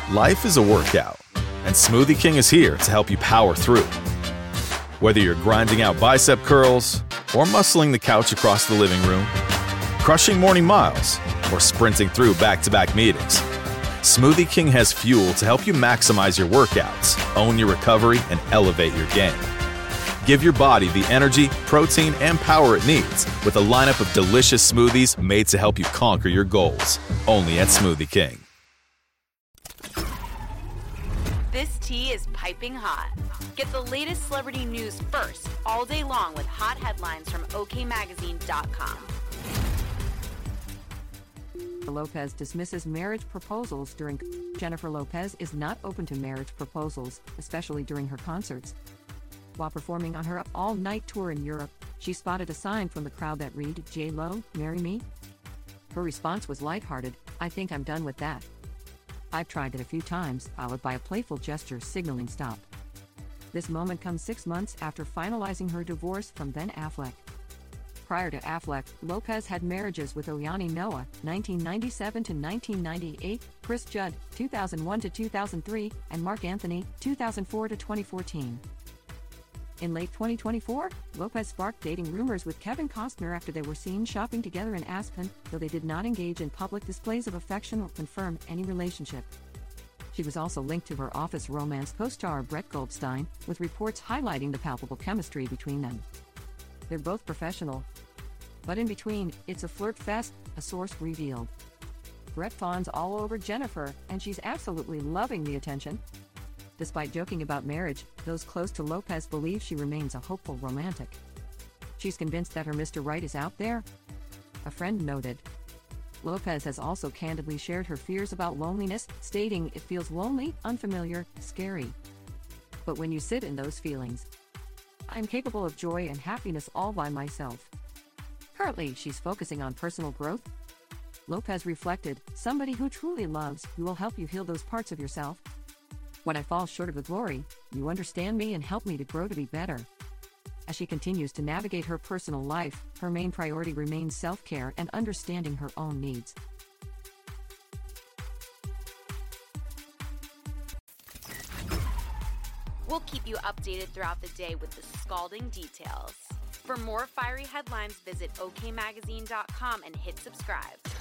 Life is a workout, and Smoothie King is here to help you power through. Whether you're grinding out bicep curls or muscling the couch across the living room, crushing morning miles, or sprinting through back-to-back meetings, Smoothie King has fuel to help you maximize your workouts, own your recovery, and elevate your game. Give your body the energy, protein, and power it needs with a lineup of delicious smoothies made to help you conquer your goals. Only at Smoothie King. This tea is piping hot. Get the latest celebrity news first all day long with hot headlines from okmagazine.com. Lopez dismisses marriage proposals during. Jennifer Lopez is not open to marriage proposals, especially during her concerts. While performing on her all-night tour in Europe, she spotted a sign from the crowd that read, "J-Lo, marry me?" Her response was lighthearted, "I think I'm done with that. I've tried it a few times," followed by a playful gesture signaling stop. This moment comes 6 months after finalizing her divorce from Ben Affleck. Prior to Affleck, Lopez had marriages with Oyani Noah, 1997 to 1998, Chris Judd, 2001 to 2003, and Mark Anthony, 2004 to 2014. In late 2024, Lopez sparked dating rumors with Kevin Costner after they were seen shopping together in Aspen, though they did not engage in public displays of affection or confirm any relationship. She was also linked to her Office romance co-star Brett Goldstein, with reports highlighting the palpable chemistry between them. They're both professional. But in between, it's a flirt fest, a source revealed. Brett fawns all over Jennifer, and she's absolutely loving the attention. Despite joking about marriage, those close to Lopez believe she remains a hopeful romantic. She's convinced that her Mr. Right is out there, a friend noted. Lopez has also candidly shared her fears about loneliness, stating it feels lonely, unfamiliar, scary. But when you sit in those feelings, I'm capable of joy and happiness all by myself. Currently, she's focusing on personal growth. Lopez reflected, "Somebody who truly loves you will help you heal those parts of yourself. When I fall short of the glory, you understand me and help me to grow to be better." As she continues to navigate her personal life, her main priority remains self-care and understanding her own needs. We'll keep you updated throughout the day with the scalding details. For more fiery headlines, visit okmagazine.com and hit subscribe.